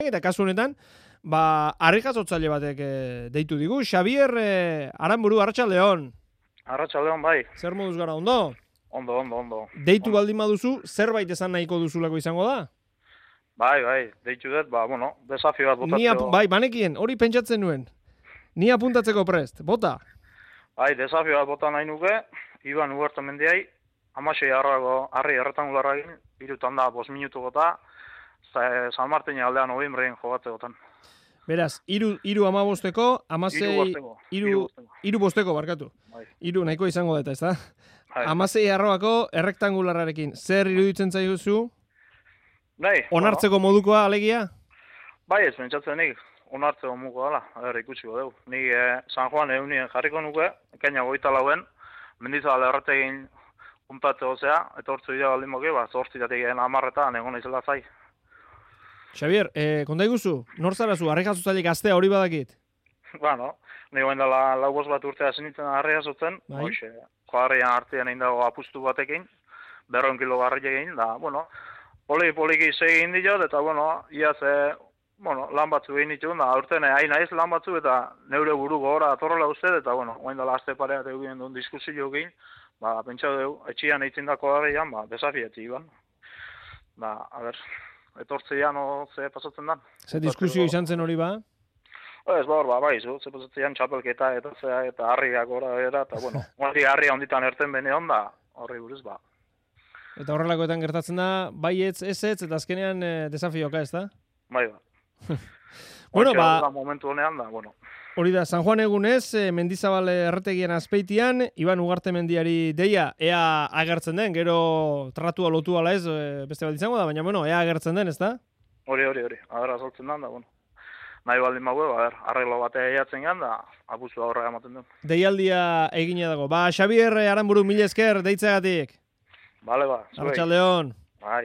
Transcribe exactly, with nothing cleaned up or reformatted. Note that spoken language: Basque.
eta kasu honetan, ba, harri jasotzaile batek e, deitu digu. Xabier e, Aranburu, Arratsaldeon. Arratsaldeon bai. Zer moduz gara, ondo? Ondo, ondo, ondo. Deitu ondo. baldin baduzu, zerbait esan nahiko duzulako izango da? Bai, bai, deitu dut, ba, bueno, desafio bat botatzeko. Ni ap, bai, banekien, hori pentsatzen nuen. Ni apuntatzeko prest, bota. Bai, desafio bat bota nahi nuke, Iban Ugartemendiai, hamasei harrago, harri erretangularra egin, irutan da, bost minutu gota, San Martin aldean novembrein jogatzegotan. Beraz, iru, iru amabosteko, amasei, iru, iru bosteko, barkatu. Bai. Iru nahiko izango deta, ez da? Bai. Amasei arroako errektangularrarekin. Zer iruditzen zaiguzu? Bai. Onartzeko bueno. modukoa alegia? Bai, ez pentsatzen nik, onartzeko modukoa dela, er, ikutsiko dugu. Ni eh, San Juan egunien jarriko nuke, ekaina goita lauen, Mendizabal erretegin puntate gozea, eta hortzu idea baldin boke, ba, zortzitatik egin amarretan egon izela zai. Xabier, eh, konta iguzu, nor zarazu, harri jasotzaileek gaztea hori badakit? Bueno, ni goen dela lau bost bat urtea zenitzen harri jasotzen, bai. Hoxe, joarrian artean egin dago apustu batekin, berron kilo garri egin, da, bueno, poli-poliki segin diot, eta, bueno, iaz, e, bueno, lan batzu egin ditun, da, aurten hain naiz lan batzu, eta neure buru gora atorrela uste, eta, bueno, goen dela azte parea egin duen diskusio egin, ba, pentsa dugu, etxian eitzin dako harrian, ba, desafietzi, iban. Ba, a ber, etortzean o ze pasatzen da. Ze diskusio izan zen hori ba? Ez, ba, hor, ba, bai, zu, ze pasatzean txapelketa, eta zea, eta harriak gora era, eta, bueno, hori harria onditan erten bene hon, da, horri buruz, ba. Eta horrelakoetan gertatzen da, bai ez, ez ez, eta azkenean e, desafioka, ez da? Bai, ba. Bueno, ba, momentu honean da, bueno. Hori da, San Juan egunez, e, Mendizabal erretegian azpeitian, Iban Ugartemendiari deia, ea agertzen den, gero tratua lotu ala ez, e, beste bat izango da, baina, bueno, ea agertzen den, ez da? Hori, hori, hori, agerra azaltzen da, bueno. Nahi baldin magu, ba, arreglo batea eiatzen gan, da, apustu aurrera ematen duen. Deialdia egina dago. Ba, Xabier Aranburu, mila esker, deitzagatik. Bale, ba. Arratsaldeon.